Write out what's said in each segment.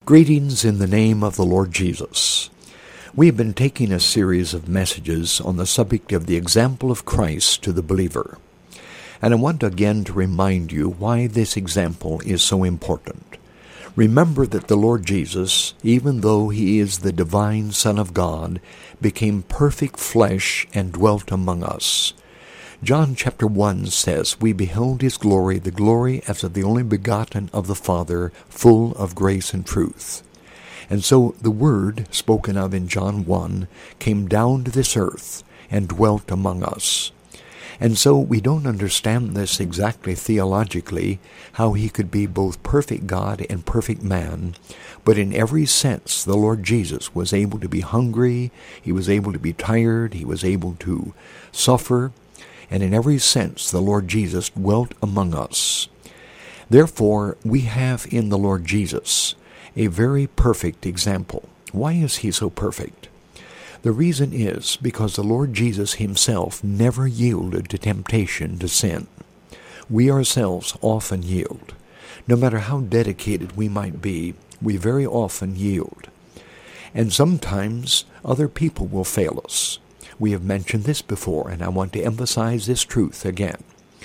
Greetings in the name of the Lord Jesus. We have been taking a series of messages on the subject of the example of Christ to the believer. And I want again to remind you why this example is so important. Remember that the Lord Jesus, even though he is the divine Son of God, became perfect flesh and dwelt among us. John chapter 1 says, "We beheld his glory, the glory as of the only begotten of the Father, full of grace and truth." And so the Word, spoken of in John 1, came down to this earth and dwelt among us. And so we don't understand this exactly theologically, how he could be both perfect God and perfect man, but in every sense the Lord Jesus was able to be hungry, he was able to be tired, he was able to suffer, and in every sense the Lord Jesus dwelt among us. Therefore, we have in the Lord Jesus a very perfect example. Why is he so perfect? The reason is because the Lord Jesus himself never yielded to temptation to sin. We ourselves often yield. No matter how dedicated we might be, we very often yield. And sometimes other people will fail us. We have mentioned this before, and I want to emphasize this truth again.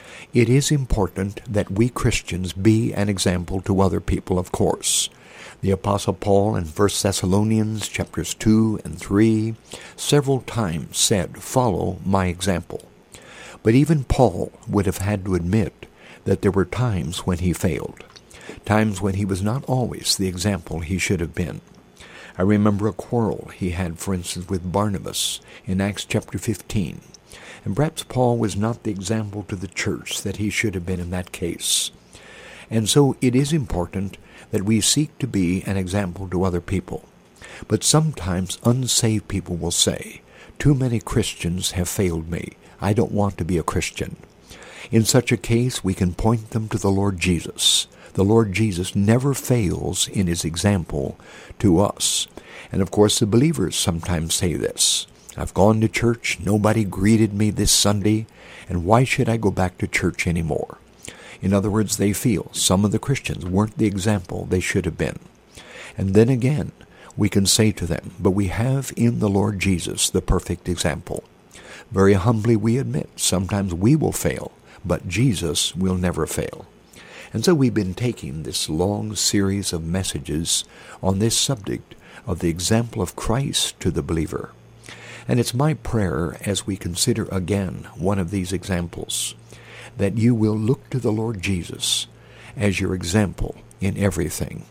It is important that we Christians be an example to other people, of course. The Apostle Paul in 1 Thessalonians chapters 2 and 3 several times said, "Follow my example." But even Paul would have had to admit that there were times when he failed, times when he was not always the example he should have been. I remember a quarrel he had, for instance, with Barnabas in Acts chapter 15. And perhaps Paul was not the example to the church that he should have been in that case. And so it is important that we seek to be an example to other people. But sometimes unsaved people will say, "Too many Christians have failed me. I don't want to be a Christian." In such a case, we can point them to the Lord Jesus. The Lord Jesus never fails in his example to us. And of course, the believers sometimes say this: "I've gone to church, nobody greeted me this Sunday, and why should I go back to church anymore?" In other words, they feel some of the Christians weren't the example they should have been. And then again, we can say to them, but we have in the Lord Jesus the perfect example. Very humbly we admit, sometimes we will fail, but Jesus will never fail. And so we've been taking this long series of messages on this subject of the example of Christ to the believer. And it's my prayer as we consider again one of these examples, that you will look to the Lord Jesus as your example in everything.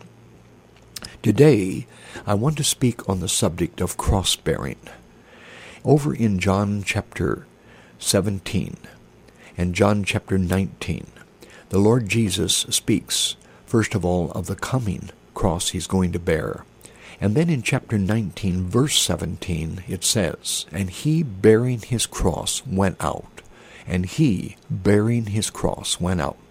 Today, I want to speak on the subject of cross-bearing. Over in John chapter 17 and John chapter 19, the Lord Jesus speaks, first of all, of the coming cross he's going to bear. And then in chapter 19, verse 17, it says, "And he bearing his cross went out." And he, bearing his cross, went out.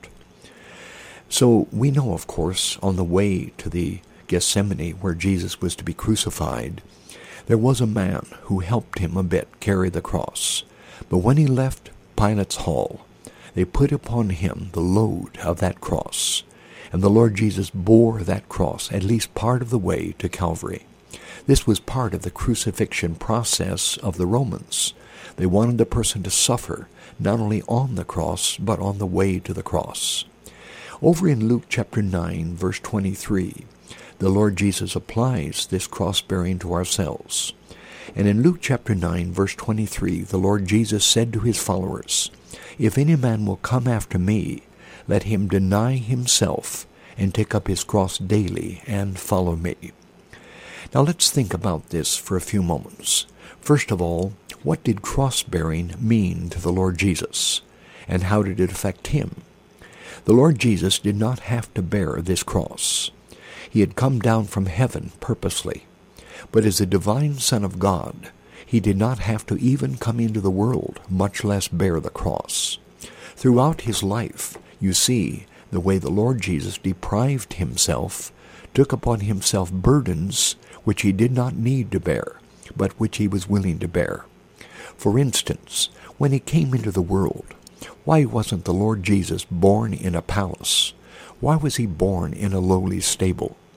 So we know, of course, on the way to the Gethsemane where Jesus was to be crucified, there was a man who helped him a bit carry the cross. But when he left Pilate's hall, they put upon him the load of that cross. And the Lord Jesus bore that cross at least part of the way to Calvary. This was part of the crucifixion process of the Romans. They wanted the person to suffer, not only on the cross, but on the way to the cross. Over in Luke chapter 9, verse 23, the Lord Jesus applies this cross-bearing to ourselves. And in Luke chapter 9, verse 23, the Lord Jesus said to his followers, "If any man will come after me, let him deny himself and take up his cross daily and follow me." Now let's think about this for a few moments. First of all, what did cross-bearing mean to the Lord Jesus, and how did it affect him? The Lord Jesus did not have to bear this cross. He had come down from heaven purposely. But as the divine Son of God, he did not have to even come into the world, much less bear the cross. Throughout his life, you see the way the Lord Jesus deprived himself, took upon himself burdens which he did not need to bear, but which he was willing to bear. For instance, when he came into the world, why wasn't the Lord Jesus born in a palace? Why was he born in a lowly stable?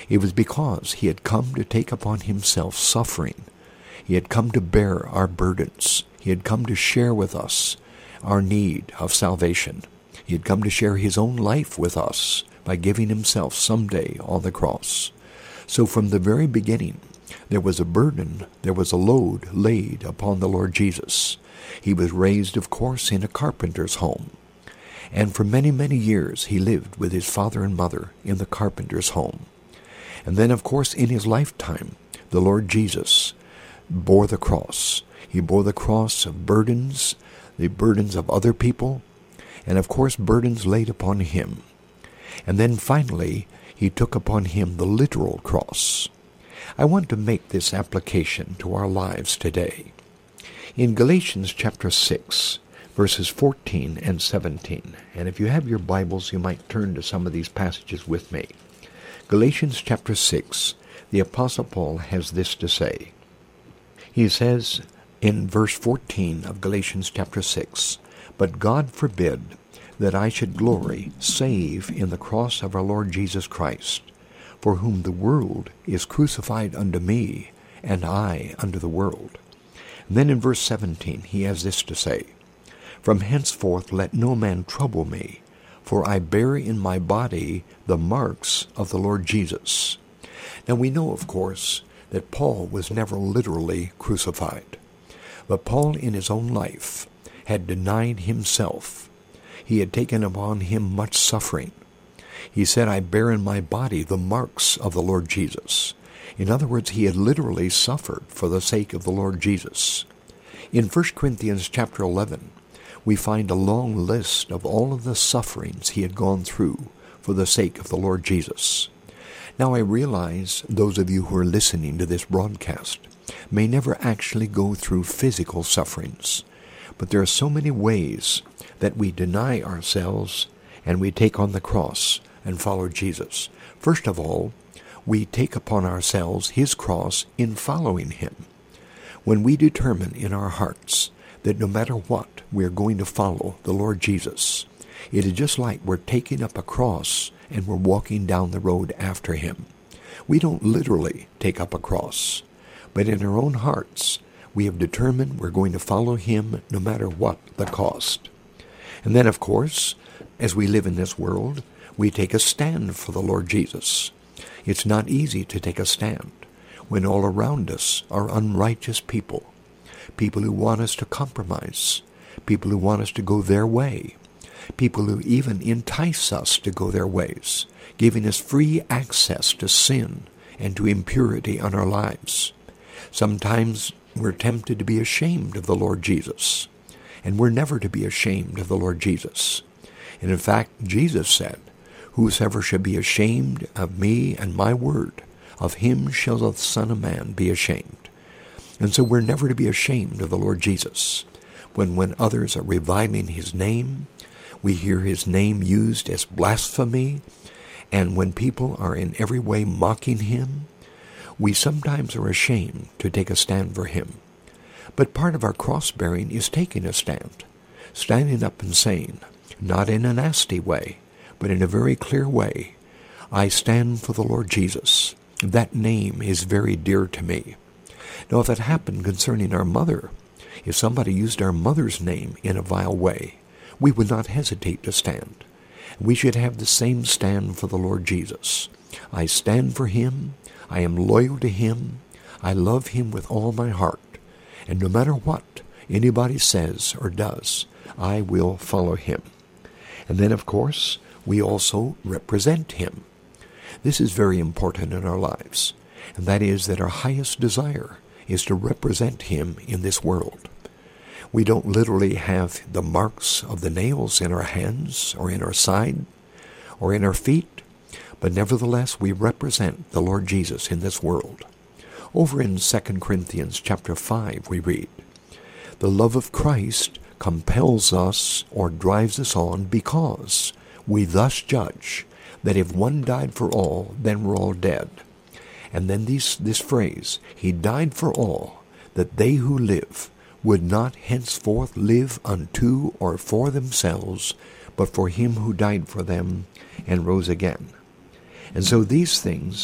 It was because he had come to take upon himself suffering. He had come to bear our burdens. He had come to share with us our need of salvation. He had come to share his own life with us by giving himself someday on the cross. So from the very beginning, there was a burden, there was a load laid upon the Lord Jesus. He was raised, of course, in a carpenter's home. And for many, many years he lived with his father and mother in the carpenter's home. And then, of course, in his lifetime, the Lord Jesus bore the cross. He bore the cross of burdens, the burdens of other people, and of course burdens laid upon him. And then finally, he took upon him the literal cross. I want to make this application to our lives today. In Galatians chapter 6, verses 14 and 17, and if you have your Bibles, you might turn to some of these passages with me. Galatians chapter 6, the Apostle Paul has this to say. He says in verse 14 of Galatians chapter 6, "But God forbid that I should glory save in the cross of our Lord Jesus Christ, for whom the world is crucified unto me, and I unto the world." And then in verse 17 he has this to say, "From henceforth let no man trouble me, for I bear in my body the marks of the Lord Jesus." Now we know, of course, that Paul was never literally crucified. But Paul in his own life had denied himself. He had taken upon him much suffering. He said, "I bear in my body the marks of the Lord Jesus." In other words, he had literally suffered for the sake of the Lord Jesus. In 1 Corinthians chapter 11, we find a long list of all of the sufferings he had gone through for the sake of the Lord Jesus. Now I realize those of you who are listening to this broadcast may never actually go through physical sufferings, but there are so many ways that we deny ourselves and we take on the cross and follow Jesus. First of all, we take upon ourselves his cross in following him. When we determine in our hearts that no matter what, we are going to follow the Lord Jesus, it is just like we're taking up a cross and we're walking down the road after him. We don't literally take up a cross, but in our own hearts, we have determined we're going to follow him no matter what the cost. And then, of course, as we live in this world, we take a stand for the Lord Jesus. It's not easy to take a stand when all around us are unrighteous people, people who want us to compromise, people who want us to go their way, people who even entice us to go their ways, giving us free access to sin and to impurity in our lives. Sometimes we're tempted to be ashamed of the Lord Jesus, and we're never to be ashamed of the Lord Jesus. And in fact, Jesus said, "Whosoever shall be ashamed of me and my word, of him shall the Son of Man be ashamed." And so we're never to be ashamed of the Lord Jesus. When others are reviling his name, we hear his name used as blasphemy, and when people are in every way mocking him, we sometimes are ashamed to take a stand for him. But part of our cross-bearing is taking a stand, standing up and saying, not in a nasty way, but in a very clear way, "I stand for the Lord Jesus. That name is very dear to me." Now, if it happened concerning our mother, if somebody used our mother's name in a vile way, we would not hesitate to stand. We should have the same stand for the Lord Jesus. I stand for him. I am loyal to him. I love him with all my heart. And no matter what anybody says or does, I will follow him. And then, of course, we also represent him. This is very important in our lives, and that is that our highest desire is to represent him in this world. We don't literally have the marks of the nails in our hands or in our side or in our feet, but nevertheless we represent the Lord Jesus in this world. Over in 2 Corinthians chapter 5 we read, "The love of Christ compels us or drives us on because we thus judge that if one died for all, then we're all dead." And then this phrase, "He died for all, that they who live would not henceforth live unto or for themselves, but for him who died for them and rose again." And so these things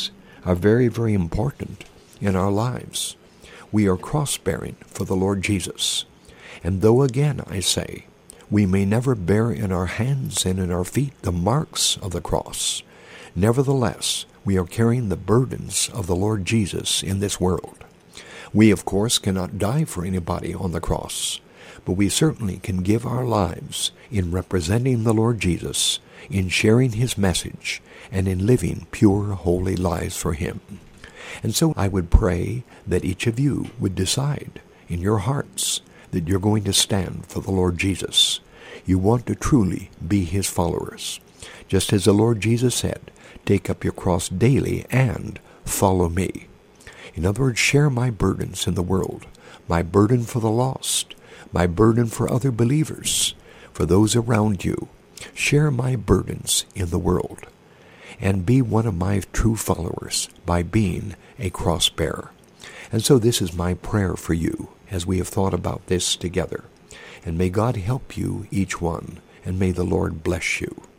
are very, very important in our lives. We are cross-bearing for the Lord Jesus. And though again I say, we may never bear in our hands and in our feet the marks of the cross, nevertheless, we are carrying the burdens of the Lord Jesus in this world. We, of course, cannot die for anybody on the cross, but we certainly can give our lives in representing the Lord Jesus, in sharing his message, and in living pure, holy lives for him. And so I would pray that each of you would decide in your hearts that you're going to stand for the Lord Jesus. You want to truly be his followers. Just as the Lord Jesus said, take up your cross daily and follow me. In other words, share my burdens in the world, my burden for the lost, my burden for other believers, for those around you. Share my burdens in the world, and be one of my true followers by being a cross-bearer. And so this is my prayer for you as we have thought about this together. And may God help you, each one, and may the Lord bless you.